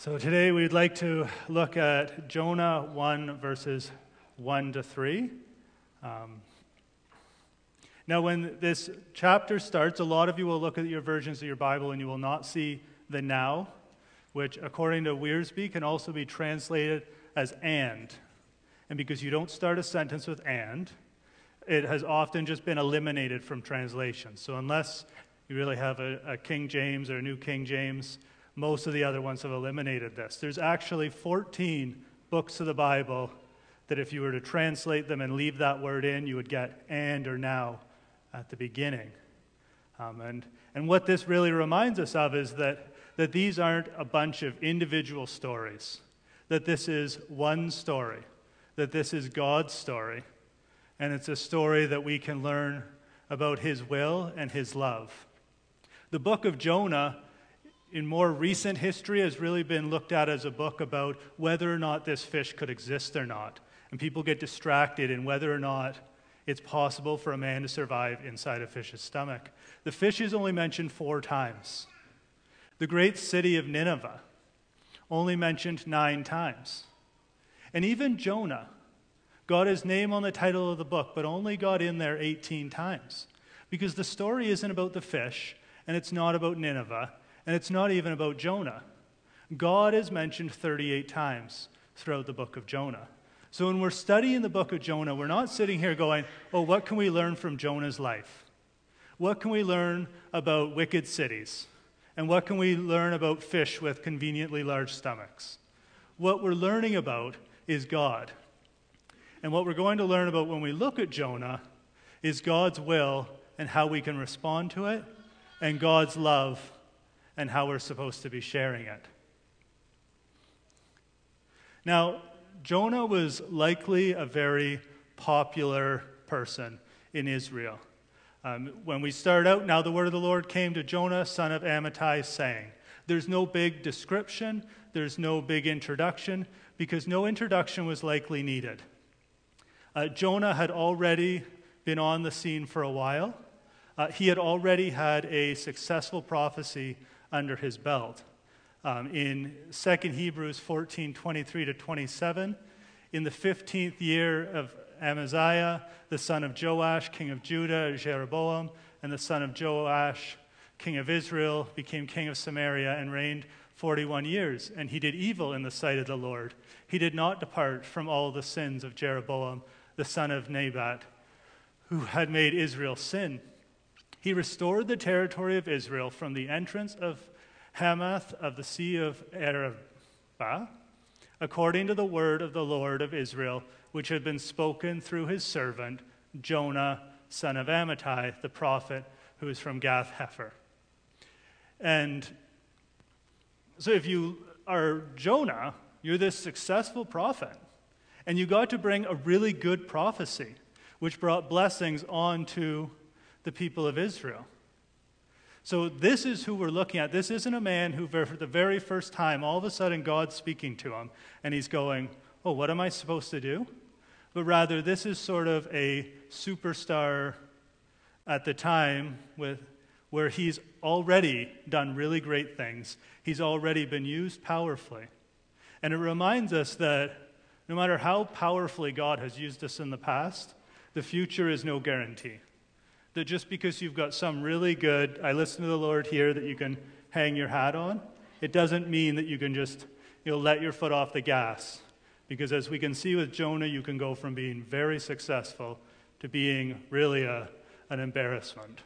So today we'd like to look at Jonah 1 verses 1 to 3. Now when this chapter starts, a lot of you will look at your versions of your Bible and you will not see the now, which according to Wiersbe can also be translated as and. And because you don't start a sentence with and, it has often just been eliminated from translation. So unless you really have a King James or a New King James, most of the other ones have eliminated this. There's actually 14 books of the Bible that if you were to translate them and leave that word in, you would get and or now at the beginning. And what this really reminds us of is that these aren't a bunch of individual stories, that this is one story, that this is God's story, and it's a story that we can learn about His will and His love. The book of Jonah in more recent history has really been looked at as a book about whether or not this fish could exist or not. And people get distracted in whether or not it's possible for a man to survive inside a fish's stomach. The fish is only mentioned 4 times. The great city of Nineveh, only mentioned 9 times. And even Jonah got his name on the title of the book, but only got in there 18 times. Because the story isn't about the fish, and it's not about Nineveh, and it's not even about Jonah. God is mentioned 38 times throughout the book of Jonah. So when we're studying the book of Jonah, we're not sitting here going, oh, what can we learn from Jonah's life? What can we learn about wicked cities? And what can we learn about fish with conveniently large stomachs? What we're learning about is God. And what we're going to learn about when we look at Jonah is God's will and how we can respond to it, and God's love and how we're supposed to be sharing it. Now, Jonah was likely a very popular person in Israel. When we start out, now the word of the Lord came to Jonah, son of Amittai, saying. There's no big description, there's no big introduction, because no introduction was likely needed. Jonah had already been on the scene for a while. He had already had a successful prophecy under his belt. In 2 Hebrews 14:23-27, in the 15th year of Amaziah, the son of Joash, king of Judah, Jeroboam, and the son of Joash, king of Israel, became king of Samaria and reigned 41 years. And he did evil in the sight of the Lord. He did not depart from all the sins of Jeroboam, the son of Nebat, who had made Israel sin. He restored the territory of Israel from the entrance of Hamath of the Sea of Arabah, according to the word of the Lord of Israel, which had been spoken through his servant, Jonah, son of Amittai, the prophet, who is from Gath-Hepher. And so if you are Jonah, you're this successful prophet, and you got to bring a really good prophecy, which brought blessings onto the people of Israel. So this is who we're looking at. This isn't a man who, for the very first time, all of a sudden God's speaking to him, and he's going, oh, what am I supposed to do? But rather, this is sort of a superstar at the time where he's already done really great things. He's already been used powerfully. And it reminds us that no matter how powerfully God has used us in the past, the future is no guarantee. That just because you've got some really good, I listen to the Lord here, that you can hang your hat on, it doesn't mean that you can just let your foot off the gas. Because as we can see with Jonah, you can go from being very successful to being really an embarrassment.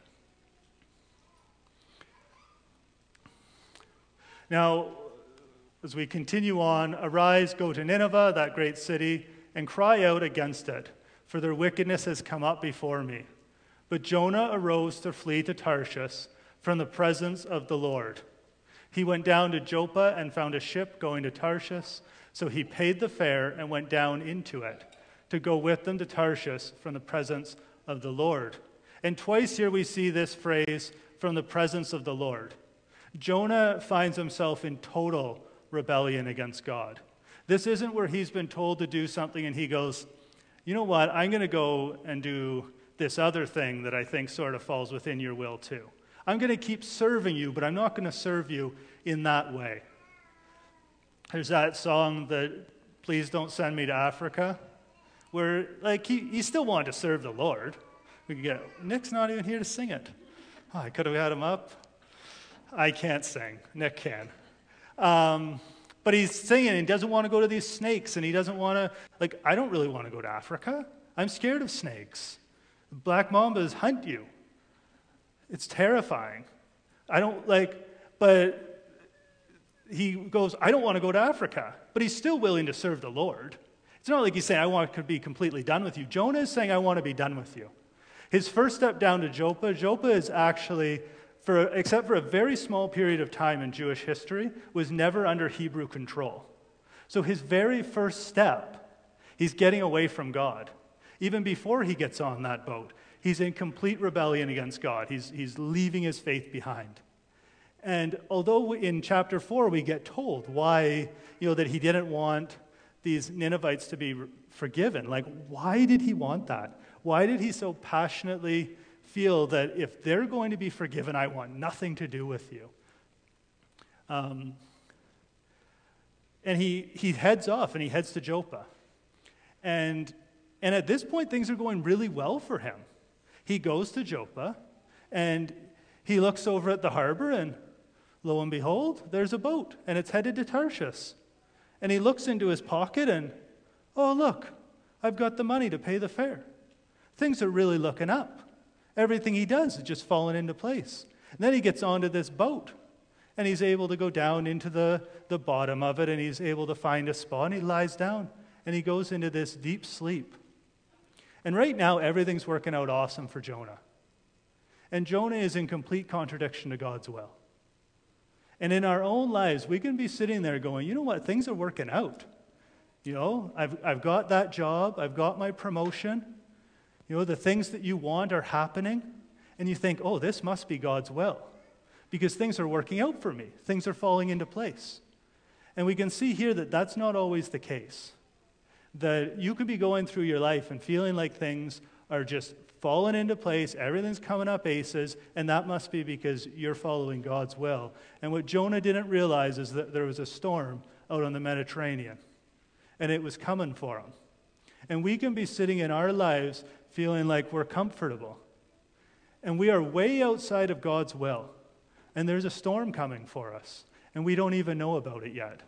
Now, as we continue on, arise, go to Nineveh, that great city, and cry out against it, for their wickedness has come up before me. But Jonah arose to flee to Tarshish from the presence of the Lord. He went down to Joppa and found a ship going to Tarshish, so he paid the fare and went down into it to go with them to Tarshish from the presence of the Lord. And twice here we see this phrase, from the presence of the Lord. Jonah finds himself in total rebellion against God. This isn't where he's been told to do something and he goes, you know what, I'm going to go and do this other thing that I think sort of falls within your will too. I'm going to keep serving you, but I'm not going to serve you in that way. There's that song that Please Don't Send Me to Africa, where like he still wanted to serve the Lord. We could get Nick's not even here to sing it. Oh, I could have had him up. I can't sing. Nick can. But he's singing and he doesn't want to go to these snakes and he doesn't want to, like, I don't really want to go to Africa. I'm scared of snakes. Black mambas hunt you. It's terrifying. But he goes, I don't want to go to Africa. But he's still willing to serve the Lord. It's not like he's saying, I want to be completely done with you. Jonah is saying, I want to be done with you. His first step down to Joppa is actually, except for a very small period of time in Jewish history, was never under Hebrew control. So his very first step, he's getting away from God. Even before he gets on that boat, he's in complete rebellion against God. He's leaving his faith behind. And although in chapter 4 we get told why, that he didn't want these Ninevites to be forgiven, like why did he want that? Why did he so passionately feel that if they're going to be forgiven, I want nothing to do with you? And he heads off and he heads to Joppa. And at this point, things are going really well for him. He goes to Joppa and he looks over at the harbor and lo and behold, there's a boat and it's headed to Tarshish. And he looks into his pocket and, oh, look, I've got the money to pay the fare. Things are really looking up. Everything he does is just falling into place. And then he gets onto this boat, and he's able to go down into the bottom of it, and he's able to find a spot, and he lies down, and he goes into this deep sleep. And right now, everything's working out awesome for Jonah. And Jonah is in complete contradiction to God's will. And in our own lives, we can be sitting there going, you know what, things are working out. I've got that job, I've got my promotion. The things that you want are happening, and you think, oh, this must be God's will, because things are working out for me. Things are falling into place. And we can see here that that's not always the case. That you could be going through your life and feeling like things are just falling into place, everything's coming up aces, and that must be because you're following God's will. And what Jonah didn't realize is that there was a storm out on the Mediterranean, and it was coming for him. And we can be sitting in our lives feeling like we're comfortable. And we are way outside of God's will. And there's a storm coming for us. And we don't even know about it yet.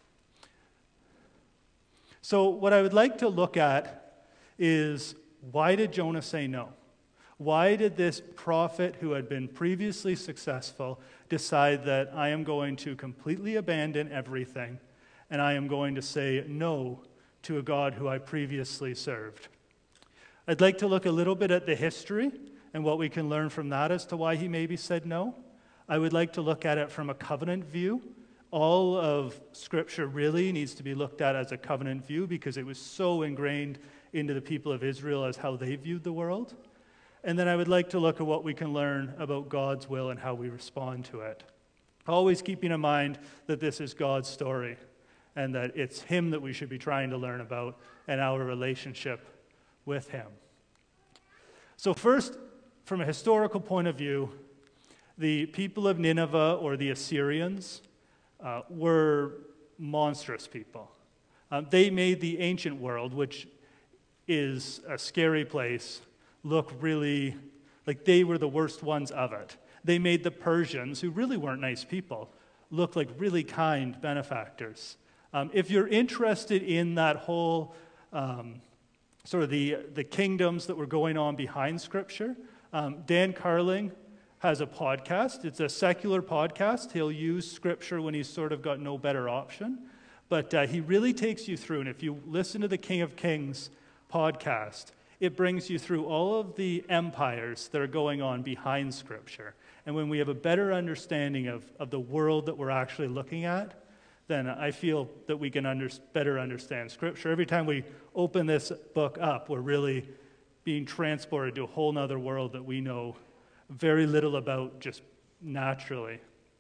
So what I would like to look at is, why did Jonah say no? Why did this prophet who had been previously successful decide that I am going to completely abandon everything and I am going to say no to a God who I previously served? I'd like to look a little bit at the history and what we can learn from that as to why he maybe said no. I would like to look at it from a covenant view. All of Scripture really needs to be looked at as a covenant view because it was so ingrained into the people of Israel as how they viewed the world. And then I would like to look at what we can learn about God's will and how we respond to it. Always keeping in mind that this is God's story and that it's Him that we should be trying to learn about and our relationship with Him. So first, from a historical point of view, the people of Nineveh, or the Assyrians, were monstrous people. They made the ancient world, which is a scary place, look really like they were the worst ones of it. They made the Persians, who really weren't nice people, look like really kind benefactors. If you're interested in that whole sort of the kingdoms that were going on behind Scripture, Dan Carling has a podcast. It's a secular podcast. He'll use Scripture when he's sort of got no better option. But he really takes you through, and if you listen to the King of Kings podcast, it brings you through all of the empires that are going on behind Scripture. And when we have a better understanding of the world that we're actually looking at, then I feel that we can better understand Scripture. Every time we open this book up, we're really being transported to a whole nother world that we know very little about just naturally.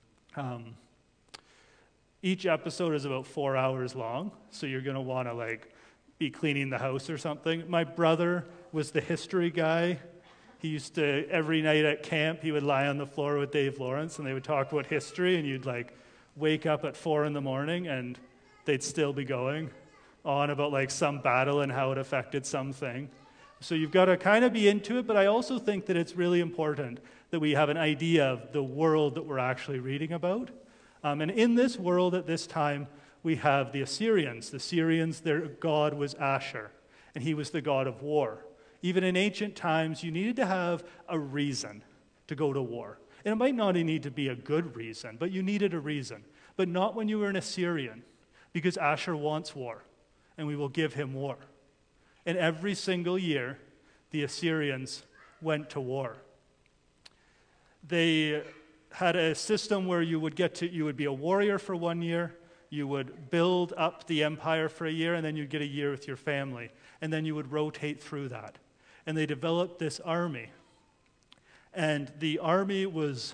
Each episode is about 4 hours long, so you're going to want to be cleaning the house or something. My brother was the history guy. He used to, every night at camp, he would lie on the floor with Dave Lawrence, and they would talk about history, and you'd wake up at 4 a.m, and they'd still be going on about like some battle and how it affected something. So you've got to kind of be into it, but I also think that it's really important that we have an idea of the world that we're actually reading about. And in this world at this time, we have the Assyrians. The Assyrians, their god was Ashur, and he was the god of war. Even in ancient times, you needed to have a reason to go to war. And it might not need to be a good reason, but you needed a reason. But not when you were an Assyrian, because Ashur wants war, and we will give him war. And every single year, the Assyrians went to war. They had a system where you would be a warrior for 1 year, you would build up the empire for a year, and then you'd get a year with your family. And then you would rotate through that. And they developed this army. And the army was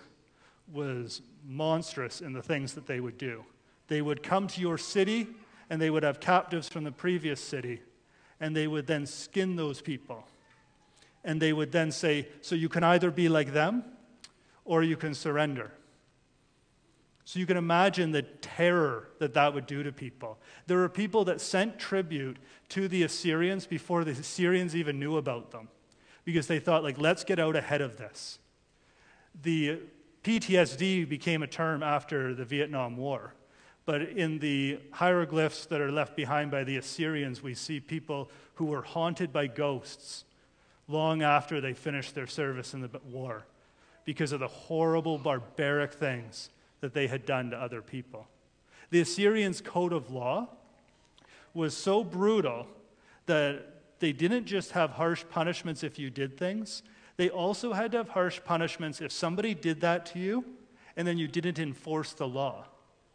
monstrous in the things that they would do. They would come to your city, and they would have captives from the previous city, and they would then skin those people. And they would then say, so you can either be like them, or you can surrender. So you can imagine the terror that that would do to people. There were people that sent tribute to the Assyrians before the Assyrians even knew about them, because they thought, like, let's get out ahead of this. The PTSD became a term after the Vietnam War. But in the hieroglyphs that are left behind by the Assyrians, we see people who were haunted by ghosts long after they finished their service in the war because of the horrible, barbaric things that they had done to other people. The Assyrians' code of law was so brutal that they didn't just have harsh punishments if you did things. They also had to have harsh punishments if somebody did that to you and then you didn't enforce the law.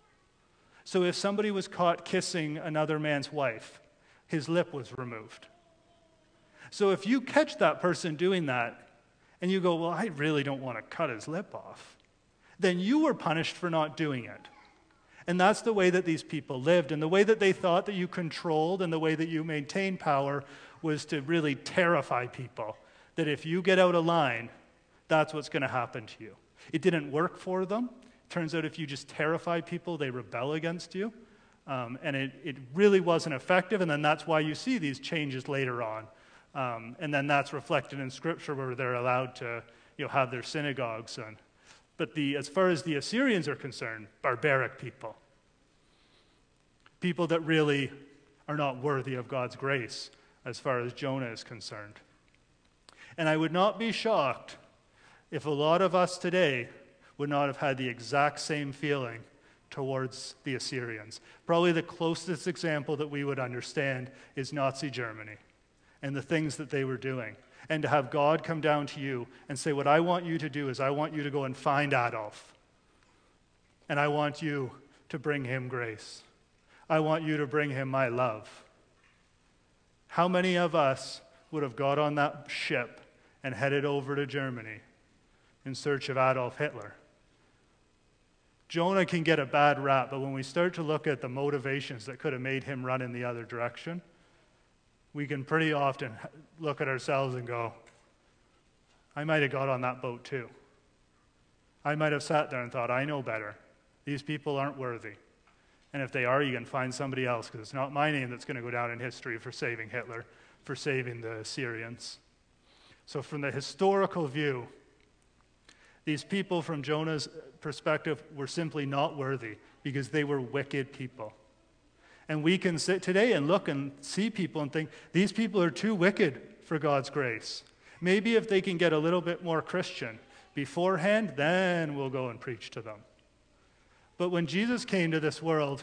So if somebody was caught kissing another man's wife, his lip was removed. So if you catch that person doing that and you go, well, I really don't want to cut his lip off, then you were punished for not doing it. And that's the way that these people lived. And the way that they thought that you controlled and the way that you maintained power was to really terrify people. That if you get out of line, that's what's going to happen to you. It didn't work for them. Turns out if you just terrify people, they rebel against you. And it really wasn't effective, and then that's why you see these changes later on. And then that's reflected in Scripture where they're allowed to have their synagogues. But as far as the Assyrians are concerned, barbaric people. People that really are not worthy of God's grace as far as Jonah is concerned. And I would not be shocked if a lot of us today would not have had the exact same feeling towards the Assyrians. Probably the closest example that we would understand is Nazi Germany and the things that they were doing. And to have God come down to you and say, what I want you to do is I want you to go and find Adolf. And I want you to bring him grace. I want you to bring him my love. How many of us would have got on that ship and headed over to Germany in search of Adolf Hitler? Jonah can get a bad rap, but when we start to look at the motivations that could have made him run in the other direction, we can pretty often look at ourselves and go, I might have got on that boat too. I might have sat there and thought, I know better. These people aren't worthy. And if they are, you can find somebody else, because it's not my name that's going to go down in history for saving Hitler, for saving the Assyrians. So from the historical view, these people from Jonah's perspective were simply not worthy because they were wicked people. And we can sit today and look and see people and think, these people are too wicked for God's grace. Maybe if they can get a little bit more Christian beforehand, then we'll go and preach to them. But when Jesus came to this world,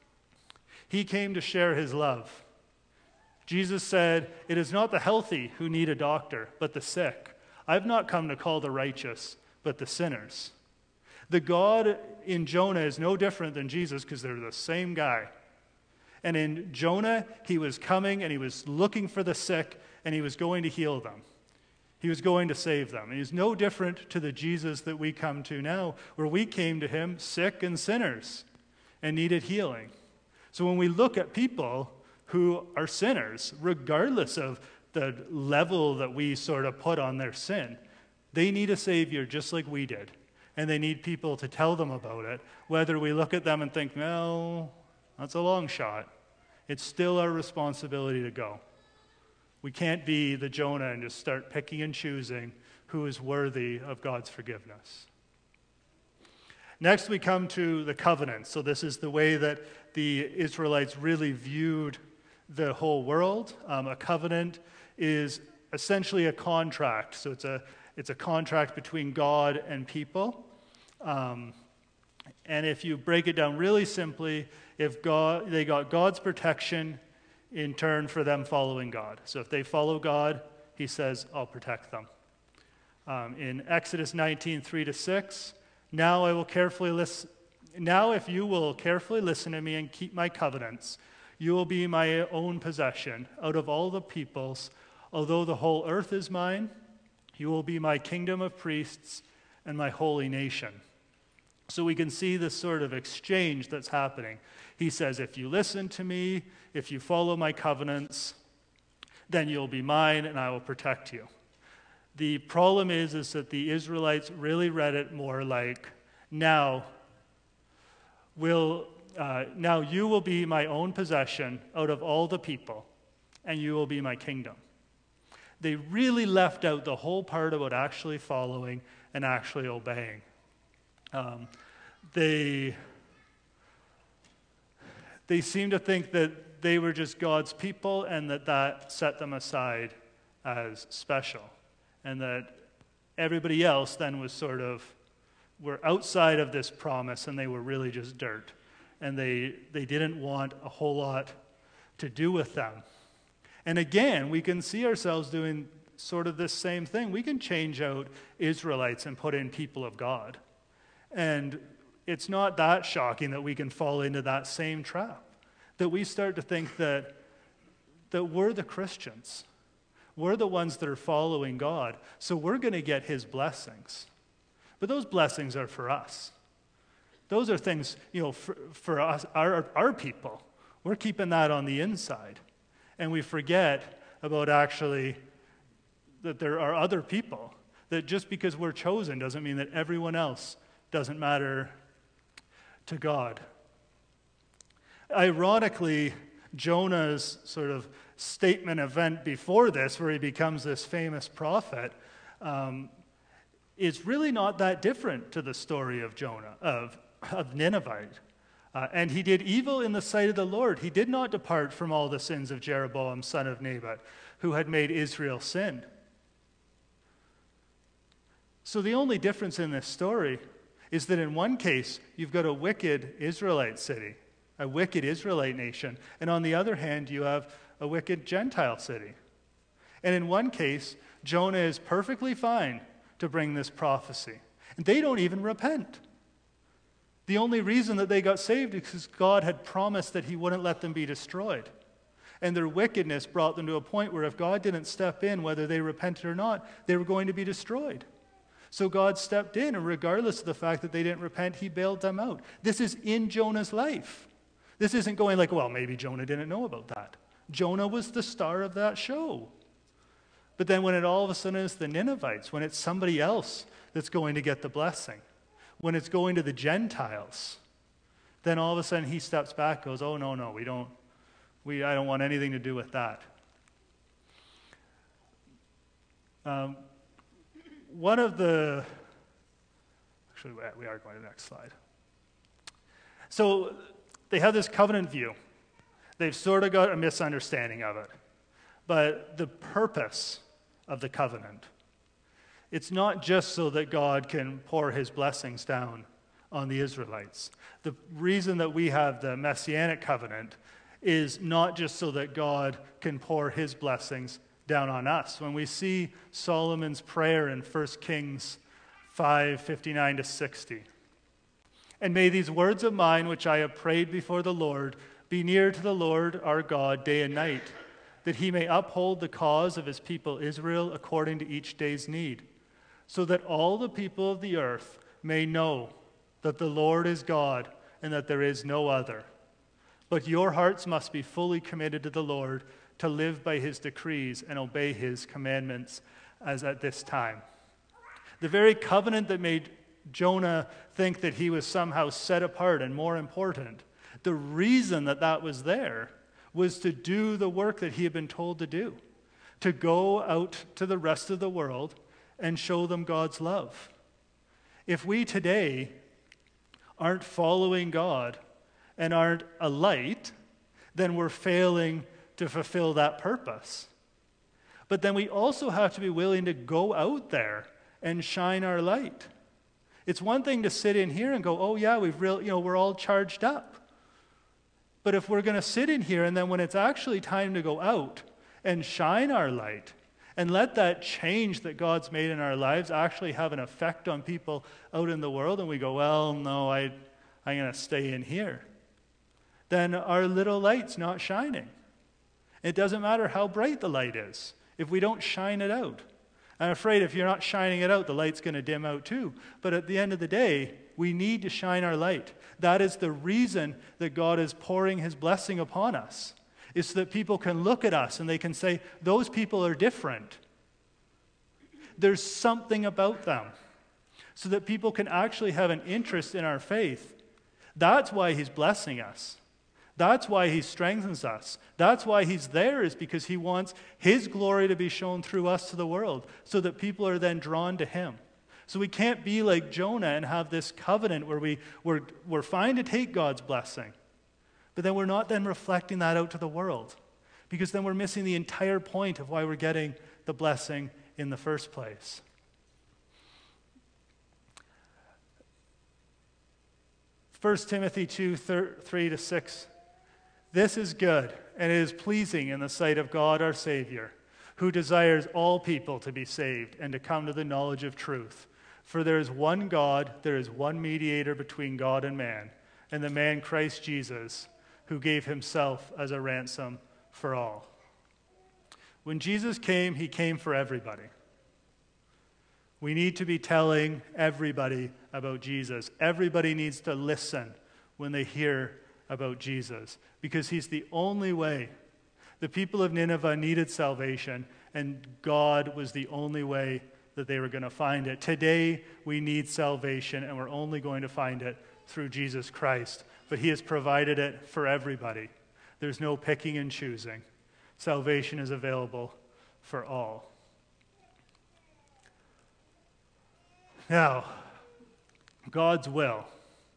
he came to share his love. Jesus said, it is not the healthy who need a doctor, but the sick. I've not come to call the righteous, but the sinners. The God in Jonah is no different than Jesus because they're the same guy. And in Jonah, he was coming and he was looking for the sick and he was going to heal them. He was going to save them. And he's no different to the Jesus that we come to now, where we came to him sick and sinners and needed healing. So when we look at people who are sinners, regardless of the level that we sort of put on their sin, they need a Savior just like we did. And they need people to tell them about it, whether we look at them and think, no, That's a long shot. It's still our responsibility to go. We can't be the Jonah and just start picking and choosing who is worthy of God's forgiveness. Next, we come to the covenant. So this is the way that the Israelites really viewed the whole world. A covenant is essentially a contract. So it's a contract between God and people. And if you break it down really simply, they got God's protection in turn for them following God. So if they follow God, he says, I'll protect them. In Exodus 19, 3-6, Now if you will carefully listen to me and keep my covenants, you will be my own possession out of all the peoples. Although the whole earth is mine, you will be my kingdom of priests and my holy nation. So we can see this sort of exchange that's happening. He says, if you listen to me, if you follow my covenants, then you'll be mine and I will protect you. The problem is that the Israelites really read it more like, now you will be my own possession out of all the people, and you will be my kingdom. They really left out the whole part about actually following and actually obeying. They seem to think that they were just God's people and that set them aside as special. And that everybody else then were outside of this promise and they were really just dirt. And they didn't want a whole lot to do with them. And again, we can see ourselves doing sort of this same thing. We can change out Israelites and put in people of God. And it's not that shocking that we can fall into that same trap. That we start to think that we're the Christians. We're the ones that are following God, so we're going to get his blessings. But those blessings are for us. Those are things, for us, our people. We're keeping that on the inside. And we forget about actually that there are other people. That just because we're chosen doesn't mean that everyone else doesn't matter to God. Ironically, Jonah's sort of statement event before this, where he becomes this famous prophet, is really not that different to the story of Jonah, of Ninevite. And he did evil in the sight of the Lord. He did not depart from all the sins of Jeroboam, son of Nebat, who had made Israel sin. So the only difference in this story is that in one case, you've got a wicked Israelite city, a wicked Israelite nation, and on the other hand, you have a wicked Gentile city. And in one case, Jonah is perfectly fine to bring this prophecy. And they don't even repent. The only reason that they got saved is because God had promised that he wouldn't let them be destroyed. And their wickedness brought them to a point where if God didn't step in, whether they repented or not, they were going to be destroyed. So God stepped in, and regardless of the fact that they didn't repent, he bailed them out. This is in Jonah's life. This isn't going like, well, maybe Jonah didn't know about that. Jonah was the star of that show. But then when it all of a sudden is the Ninevites, when it's somebody else that's going to get the blessing, when it's going to the Gentiles, then all of a sudden he steps back, goes, oh, no, I don't want anything to do with that. We are going to the next slide. So they have this covenant view. They've sort of got a misunderstanding of it. But the purpose of the covenant, it's not just so that God can pour his blessings down on the Israelites. The reason that we have the Messianic covenant is not just so that God can pour his blessings down on us. When we see Solomon's prayer in 1 Kings 5:59-60, and may these words of mine, which I have prayed before the Lord, be near to the Lord our God day and night, that he may uphold the cause of his people Israel according to each day's need, so that all the people of the earth may know that the Lord is God and that there is no other. But your hearts must be fully committed to the Lord, to live by his decrees and obey his commandments as at this time. The very covenant that made Jonah think that he was somehow set apart and more important, The reason that that was there was to do the work that he had been told to do, to go out to the rest of the world and show them God's love. If we today aren't following God and aren't a light, then we're failing to fulfill that purpose. But then we also have to be willing to go out there and shine our light. It's one thing to sit in here and go, oh yeah, we're all charged up. But if we're going to sit in here and then when it's actually time to go out and shine our light and let that change that God's made in our lives actually have an effect on people out in the world, and we go, well, no, I'm going to stay in here, then our little light's not shining. It doesn't matter how bright the light is if we don't shine it out. I'm afraid if you're not shining it out, the light's going to dim out too. But at the end of the day, we need to shine our light. That is the reason that God is pouring his blessing upon us, is so that people can look at us and they can say, those people are different. There's something about them. So that people can actually have an interest in our faith. That's why he's blessing us. That's why he strengthens us. That's why he's there, is because he wants his glory to be shown through us to the world, so that people are then drawn to him. So we can't be like Jonah and have this covenant where we're fine to take God's blessing, but then we're not then reflecting that out to the world, because then we're missing the entire point of why we're getting the blessing in the first place. First Timothy 2:3-6. This is good, and it is pleasing in the sight of God our Savior, who desires all people to be saved and to come to the knowledge of truth. For there is one God, there is one mediator between God and man, and the man Christ Jesus, who gave himself as a ransom for all. When Jesus came, he came for everybody. We need to be telling everybody about Jesus. Everybody needs to listen when they hear about Jesus, because he's the only way. The people of Nineveh needed salvation, and God was the only way that they were going to find it. Today, we need salvation, and we're only going to find it through Jesus Christ. But he has provided it for everybody. There's no picking and choosing. Salvation is available for all. Now, God's will.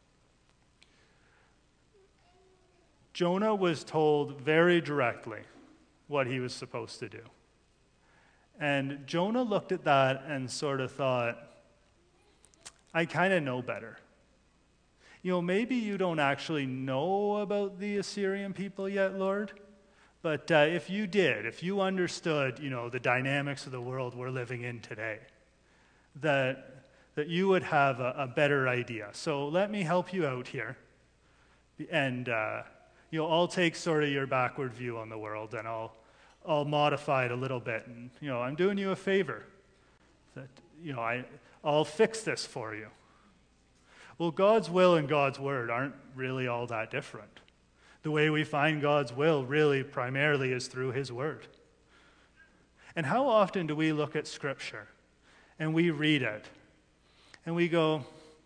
Jonah was told very directly what he was supposed to do. And Jonah looked at that and sort of thought, I kind of know better. Maybe you don't actually know about the Assyrian people yet, Lord, but if you did, if you understood, the dynamics of the world we're living in today, that you would have a better idea. So let me help you out here. And I'll take sort of your backward view on the world, and I'll modify it a little bit. And I'm doing you a favor. That I'll fix this for you. Well, God's will and God's word aren't really all that different. The way we find God's will really primarily is through his word. And how often do we look at Scripture and we read it and we go,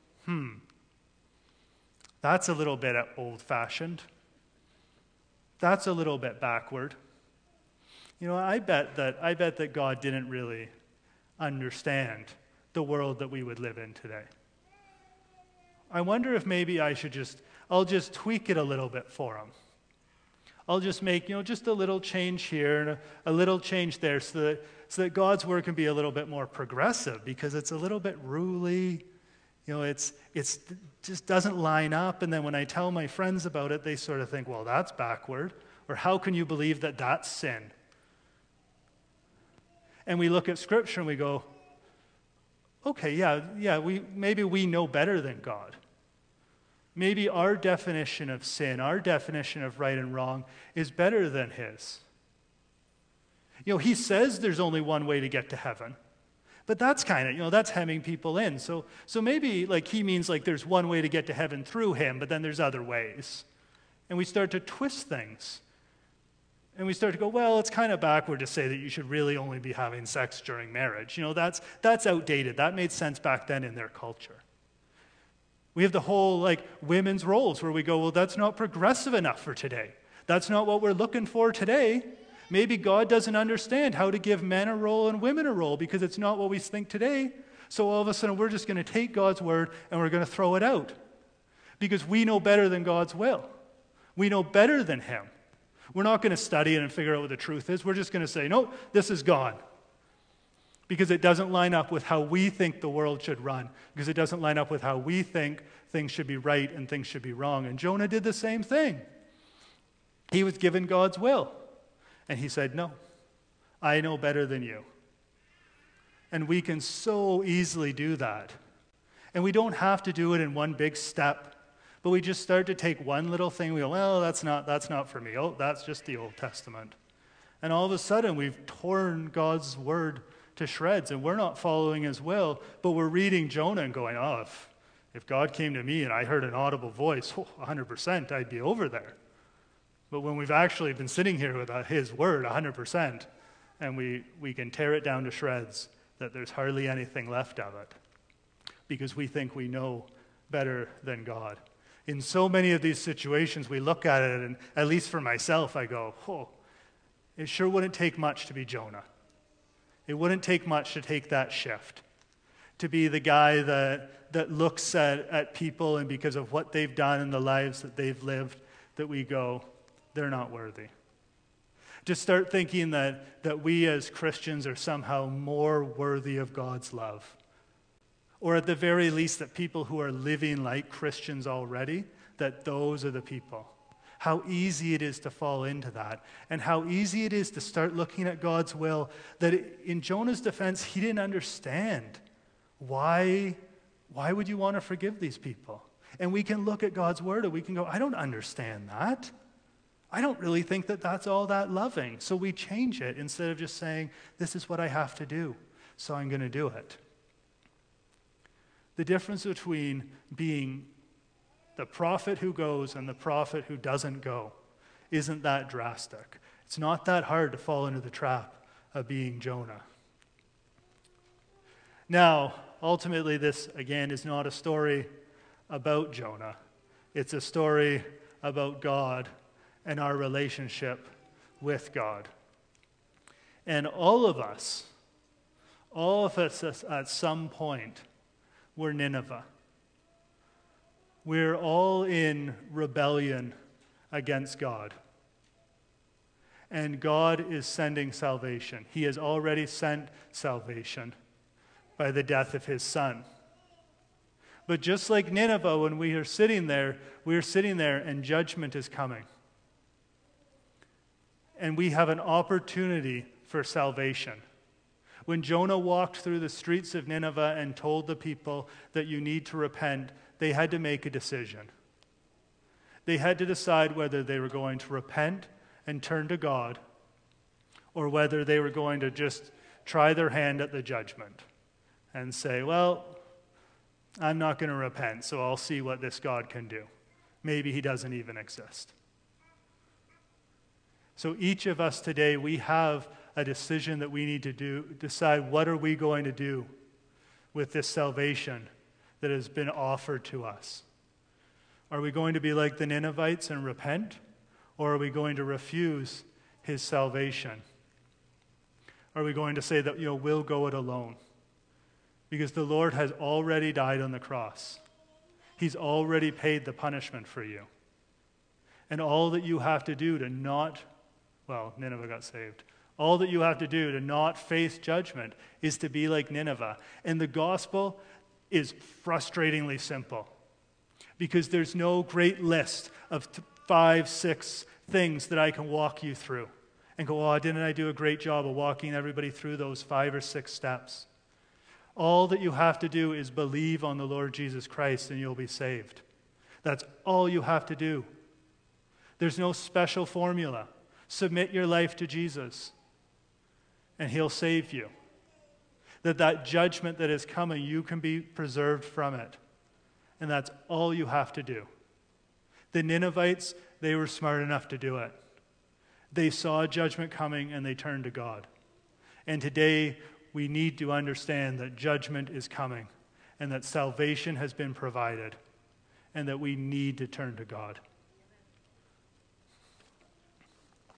that's a little bit old-fashioned. That's a little bit backward. I bet that God didn't really understand the world that we would live in today. I wonder if maybe I'll just tweak it a little bit for him. I'll just make, just a little change here and a little change there so that God's word can be a little bit more progressive, because it's a little bit ruly. It's just doesn't line up. And then when I tell my friends about it, they sort of think, well, that's backward. Or how can you believe that that's sin? And we look at Scripture and we go, okay, maybe we know better than God. Maybe our definition of sin, our definition of right and wrong is better than his. He says there's only one way to get to heaven. But that's kind of, that's hemming people in. So maybe he means there's one way to get to heaven through him, but then there's other ways. And we start to twist things. And we start to go, well, it's kind of backward to say that you should really only be having sex during marriage. That's outdated. That made sense back then in their culture. We have the whole women's roles where we go, well, that's not progressive enough for today. That's not what we're looking for today. Maybe God doesn't understand how to give men a role and women a role because it's not what we think today. So all of a sudden we're just going to take God's word and we're going to throw it out because we know better than God's will. We know better than him. We're not going to study it and figure out what the truth is. We're just going to say, no, this is God. Because it doesn't line up with how we think the world should run. Because it doesn't line up with how we think things should be right and things should be wrong. And Jonah did the same thing. He was given God's will. And he said, no, I know better than you. And we can so easily do that. And we don't have to do it in one big step. But we just start to take one little thing. We go, well, that's not for me. Oh, that's just the Old Testament. And all of a sudden, we've torn God's word to shreds, and we're not following his will, but we're reading Jonah and going, oh, if God came to me and I heard an audible voice, 100%, I'd be over there. But when we've actually been sitting here with his word, 100%, and we can tear it down to shreds, that there's hardly anything left of it, because we think we know better than God. In so many of these situations, we look at it, and at least for myself, I go, it sure wouldn't take much to be Jonah. It wouldn't take much to take that shift, to be the guy that looks at people and because of what they've done and the lives that they've lived, that we go, they're not worthy. To start thinking that we as Christians are somehow more worthy of God's love. Or at the very least that people who are living like Christians already, that those are the people. How easy it is to fall into that, and how easy it is to start looking at God's will, that in Jonah's defense, he didn't understand. Why would you want to forgive these people? And we can look at God's word and we can go, I don't understand that. I don't really think that that's all that loving. So we change it instead of just saying, this is what I have to do, so I'm going to do it. The difference between being the prophet who goes and the prophet who doesn't go isn't that drastic. It's not that hard to fall into the trap of being Jonah. Now, ultimately, this, again, is not a story about Jonah. It's a story about God and our relationship with God. And all of us at some point were Nineveh. We're all in rebellion against God. And God is sending salvation. He has already sent salvation by the death of his Son. But just like Nineveh, when we are sitting there and judgment is coming. And we have an opportunity for salvation. When Jonah walked through the streets of Nineveh and told the people that you need to repent, they had to make a decision. They had to decide whether they were going to repent and turn to God, or whether they were going to just try their hand at the judgment and say, well, I'm not going to repent, so I'll see what this God can do. Maybe he doesn't even exist. So each of us today, we have a decision that we need to decide what are we going to do with this salvation that has been offered to us. Are we going to be like the Ninevites and repent? Or are we going to refuse his salvation? Are we going to say that, we'll go it alone? Because the Lord has already died on the cross. He's already paid the punishment for you. And all that you have to do to Nineveh got saved. All that you have to do to not face judgment is to be like Nineveh. And the gospel is frustratingly simple, because there's no great list of 5, 6 things that I can walk you through and go, didn't I do a great job of walking everybody through those 5 or 6 steps? All that you have to do is believe on the Lord Jesus Christ and you'll be saved. That's all you have to do. There's no special formula. Submit your life to Jesus and he'll save you. That judgment that is coming, you can be preserved from it. And that's all you have to do. The Ninevites, they were smart enough to do it. They saw judgment coming and they turned to God. And today, we need to understand that judgment is coming and that salvation has been provided. and that we need to turn to God.